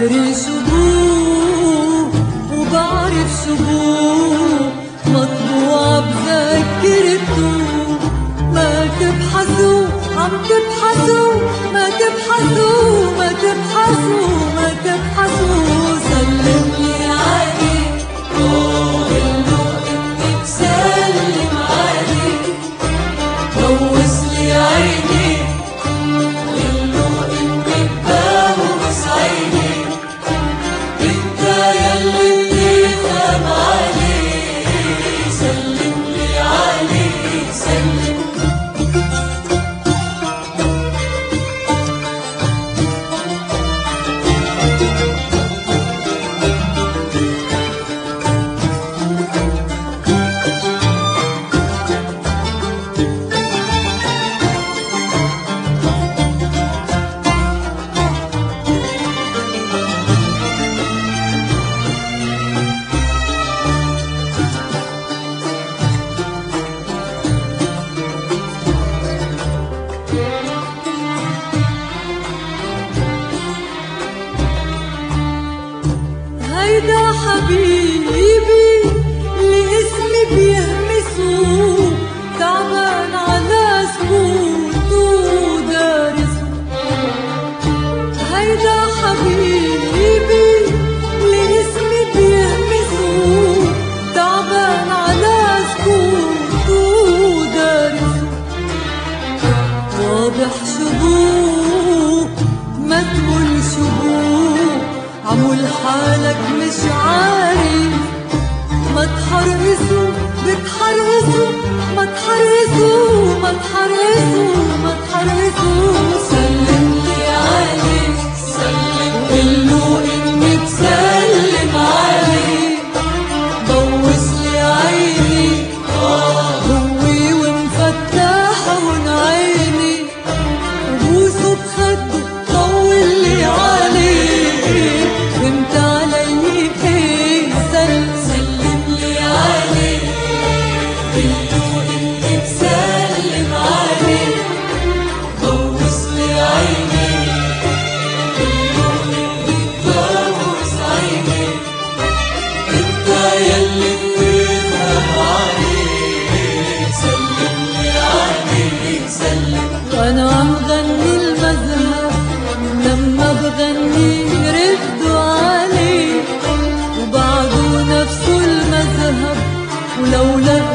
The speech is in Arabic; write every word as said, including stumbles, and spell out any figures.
داري شبوه وبعرف شبوه، مطبوع بذاكرته. ما تبحثوا عم تبحثوا، ما تبحثوا ما تبحثوا ما تبحثوا. سلملي عليه قولله اني بسلم عليه، بوسلي عيني قولله اني ببوس عيني. انت يلي بتفهم عليه، سلملي عليه سلم. هيدا حبيبي اللي اسمي بيهمسه، تعبان على سكوته دارسه. هيدا حبيبي اللي اسمي بيهمسه، تعبان على سكوته دارسه. واضح شبوه ما تقول شبوه، عمول حالك مش عارف. ما تحرقسوا بتحرقسوا، ما تحرقسوا ما تحرقسوا ما تحرقسوا. سلملي عليه سلم، قله اني بسلم عليه. بوسلي عيني هوي ومفتح عون عيني، وبوسه بخده طولي عليه. فهمت علي ايه سلم، سلملي عليه قله اني بسلم عليه. بوسلي عيني قله اني ببوس عيني. انت يلي بتفهم عليه، سلملي عليه سلم. وانا عم غني المذهب لما بغني ردوا عليه، وبعده نفسه المذهب ولولا